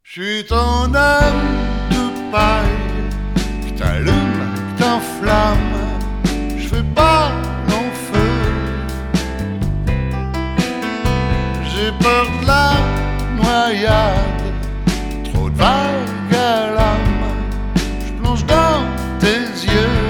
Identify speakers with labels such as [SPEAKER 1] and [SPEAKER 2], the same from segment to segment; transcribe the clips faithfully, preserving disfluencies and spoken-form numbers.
[SPEAKER 1] Je suis ton homme de paille, que t'allumes, que t'enflammes, je fais pas long feu. J'ai peur de la noyade, trop de vagues à l'âme, je plonge dans tes yeux.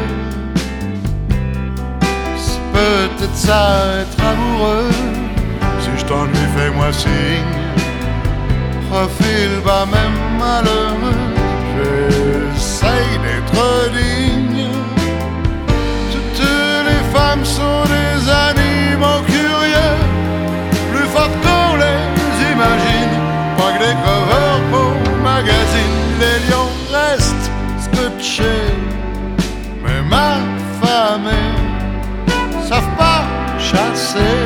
[SPEAKER 1] C'est peut-être ça être amoureux, si je t'ennuie fais-moi signe. Profil bas même malheureux, j'essaye d'être digne. Toutes les femmes sont des animaux curieux, plus fortes qu'on les imagine. Pas que des covers pour magazine, les lions restent scotchés, mais ma famille savent pas chasser.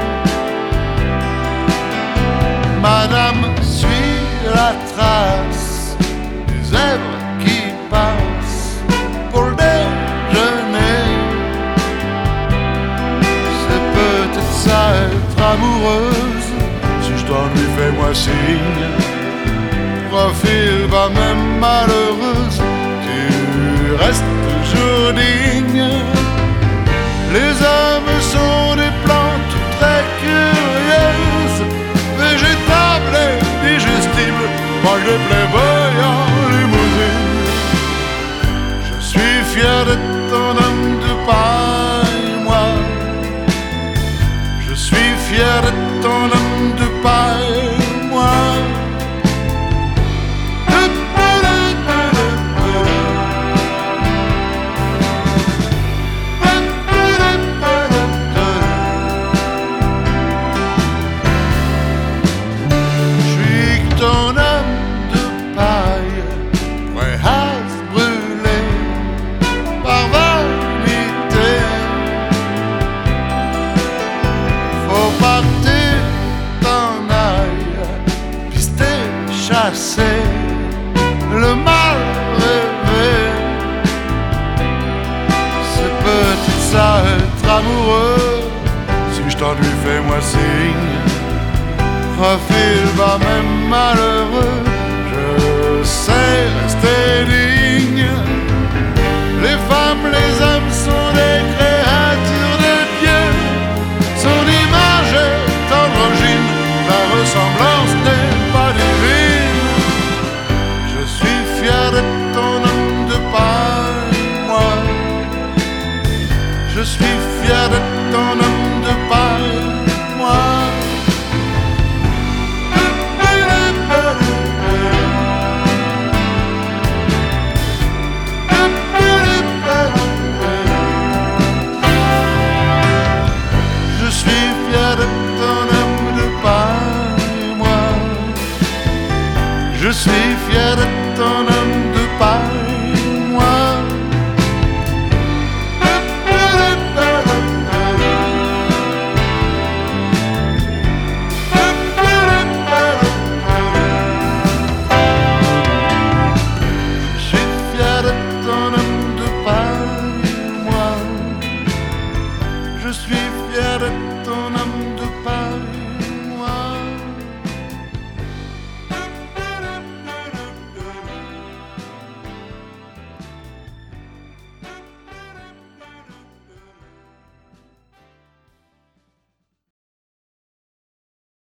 [SPEAKER 1] Madame suit la trace des zèbres qui passent pour le déjeuner. C'est peut-être ça être amoureuse, si je t'ennuie fais-moi signe. Profil bas même malheureuse, tu restes toujours digne. Les hommes sont des plantes très curieuses, végétables et digestibles, pas que des playboys en limousine. Je suis fier d'être ton homme de paille, moi. Je suis fier d'être ton homme de paille, moi. Chasser le mal rêvé, c'est peut-être ça être amoureux, si je t'ennuie fais-moi signe. Profil bas même malheureux, je sais rester digne. Les femmes, les hommes sont des créatures de Dieu, son image est androgyne, la ressemblance n'est pas divine. Je suis fier d'être ton homme de paille, moi. Je suis fier d'être ton homme de paille, moi. Je suis fier d'être ton homme de paille, moi. Je suis fier d'être ton homme.